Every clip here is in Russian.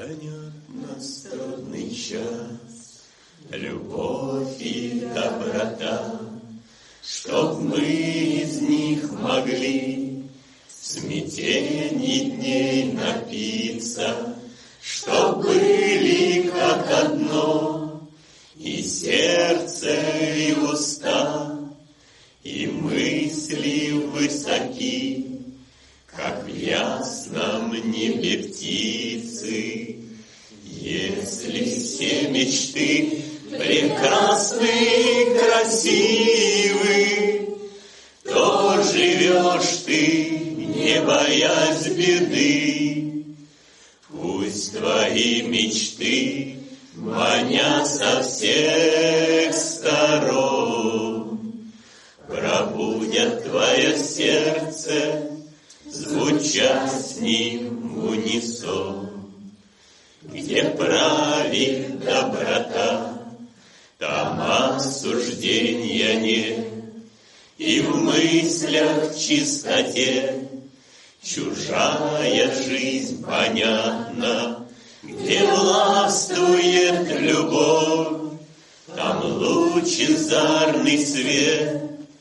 Хранят нас трудный час, любовь и доброта, чтоб мы из них могли в смятении дней напиться, чтоб были как одно и сердце, и уста, и мысли высоки, как в ясном небе птицы. Если все мечты прекрасны и красивы, то живешь ты, не боясь беды. Пусть твои мечты манят со всех сторон, пробудят твое сердце, звуча с ним в унисон. Где правит доброта, там осуждения нет, и в мыслях чистоте чужая жизнь понятна. Где властвует любовь, там лучезарный свет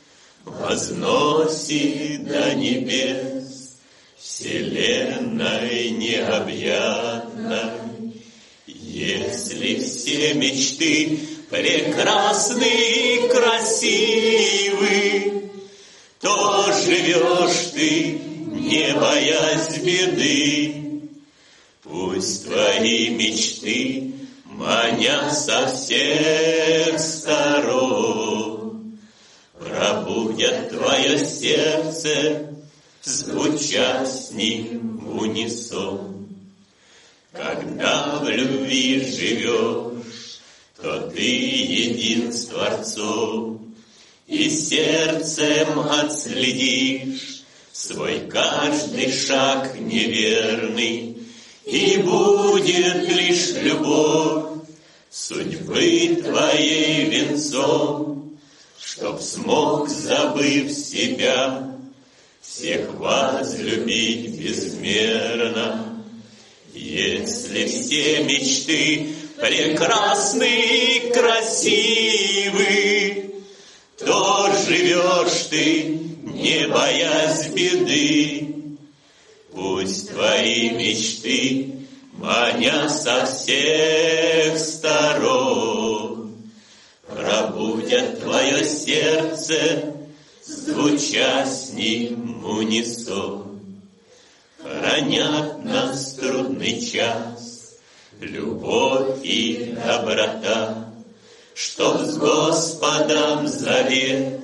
возносит до небес вселенной необъятной. Если все мечты прекрасны и красивы, то живешь ты, не боясь беды. Пусть твои мечты манят со всех сторон, пробудят твое сердце, звуча с ним в унисон. Когда в любви живешь, то ты един с Творцом, и сердцем отследишь свой каждый шаг неверный, и будет лишь любовь судьбы твоей венцом, чтоб смог, забыв себя, всех возлюбить безмерно. Если все мечты прекрасны и красивы, то живешь ты, не боясь беды. Пусть твои мечты манят со всех сторон, пробудят твое сердце, звуча с ним в унисон. Хранят нас трудный час, любовь и доброта, чтоб с Господом завет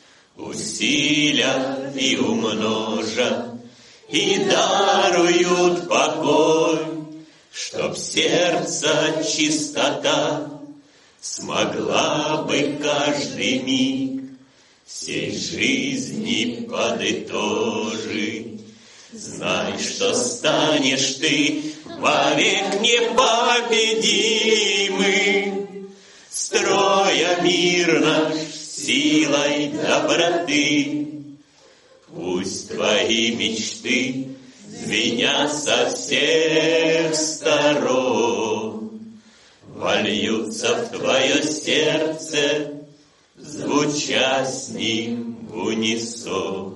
усилят и умножат, и даруют покой, чтоб сердца чистота смогла бы каждый миг всей жизни подытожить. Знай, что станешь ты вовек непобедимым, строя мир наш силой доброты. Пусть твои мечты звенят со всех сторон, вольются в твое сердце, звуча с ним в унисон.